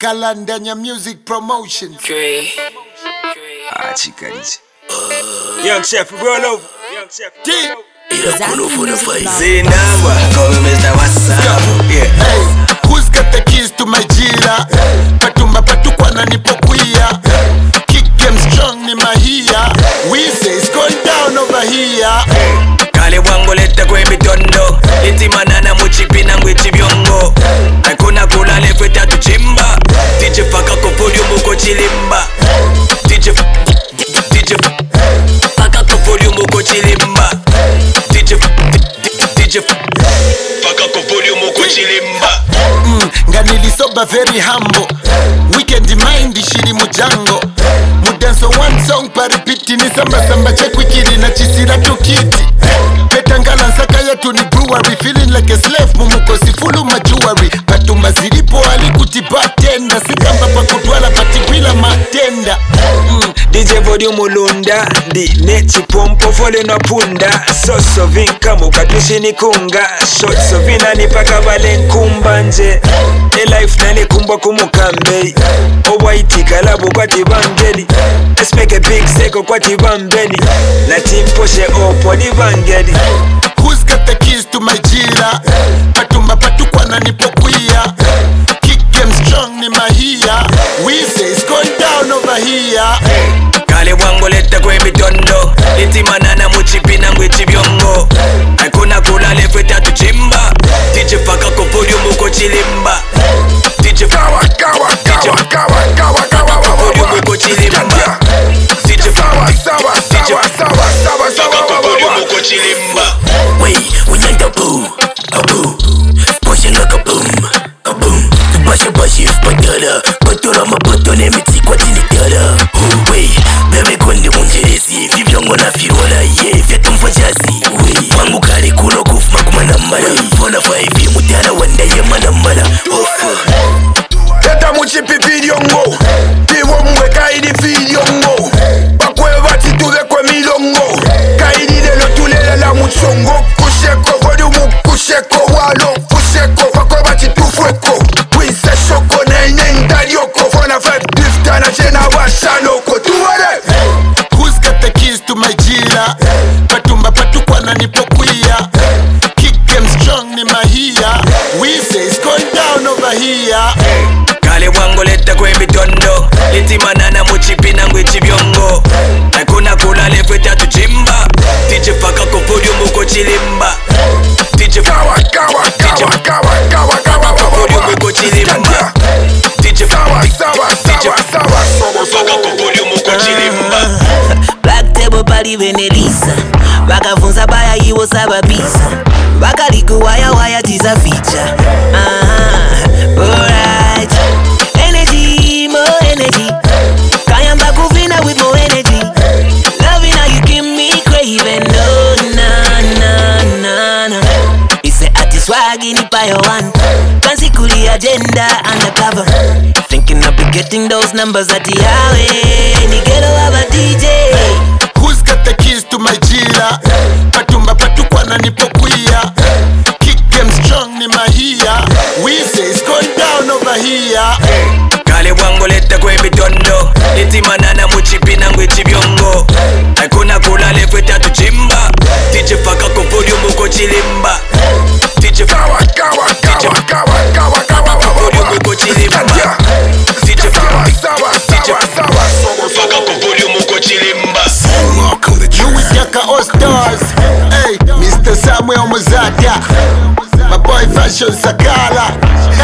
Kalandanya Music Promotion. Chikarichi. Young Chef, roll over. Young Chef, roll over. Zinamba, call me Mr. WhatsApp. Hey, who's got the keys to my jila? Patumba patukwa na nipokuia. Kick game strong ni mahia. We say it's going down over here. Kale wango leta kwe mitondo. Iti manana muchipi na ngwichi byongo. Hakuna kula lefeta tuchimba. DJ faka ko volume uko chilimba. DJ faka ko volume uko chilimba. DJ faka ko volume uko chilimba. Nganili soba very humble. Weekend mind shiri mujango. Mudanso one song paripiti ni samba samba chekwikiri na chisira tukiti. Petangala nsaka yetu ni brewery. Feeling like a slave mumuko sifulu majuari. Patumba zilipo alikuti bartender. Sikamba pa kutwala patigwila matenda. DJ volume ulunda. Di nechi pompo fole na punda. Soso vinka mukatushi ni kunga. Shotso vina ni paka vale nkumba nje. E-life nani kumbwa kumukambe. O-white kalabu kwa tibangeli. Let's make a big seko kwa tibambeni. La team poshe opo divangeli. Who's got the keys to my jila? Patumba patukwa na nipokuia. Kick game strong ni mahia. We say it's going down over here. Kale wango leta kwe mitondo. Iti manana muchipi na ngwichi byongo. Hakuna kula lefeta tuchimba. DJ faka ko volume uko chilimba. DJ faka ko volume uko chilimba. DJ faka ko volume uko chilimba. Wey, unyanda boom, a boom. Pushing like a boom, a boom. Bashi padala, patora mapatone miti kwa tini dala. Wey, bebe konde unjerezi, vivyongo na firola ye, vyetu mfajazi. Wey, wangu kare kuno kufuma kumanamala. Fona faivi mutana wanda ye manamala. Teta muchipi videongo, tiwo mwe kaidi videongo. Bakwe vati tuve kwe milongo, kaidi lelo tulela la muchongo. Kusheko volume kusheko walo, kusheko bakwe vati tufweko. Winse shoko na inenda yoko, fona vibe difta na jena washanoko. Tuwale! Who's got the keys to my jila? Patumba patukwa na nipokuia. Kick game strong ni mahia. We say it's going down over here. Kale wango leta kwe mitondo. Iti manana muchipi na ngwichi byongo. Hakuna kula lefeta tuchimba. DJ faka ko volume uko chilimba. DJ faka ko volume uko chilimba. DJ faka ko volume uko chilimba. Black table pali venelisa. Wakafunza baya iwo sababisa. Wakaliku waya tiza feature. Alright. Energy, more energy. Kayamba kuvina with more energy. Loving how you give me craving. No, na. Ise ati swagi ni payo one. Kansi kuli agenda undercover. Thinking I'll be getting those numbers at the highway. Ni ghetto of a DJ. Who's got the keys to my jila? Patumba patukwa na nipokuia. Kick game strong ni mahia. We say it's going down over here. Kale wango leta kwe mitondo. Iti manana muchipi na ngwichi byongo. Hakuna kula lefeta tuchimba. DJ faka ko volume uko chilimba. DJ faka ko volume uko chilimba. DJ faka ko volume uko chilimba. You with Yaka All Stars. Hey, Mr. Samuel Muzada. My boy Fashion Sakala.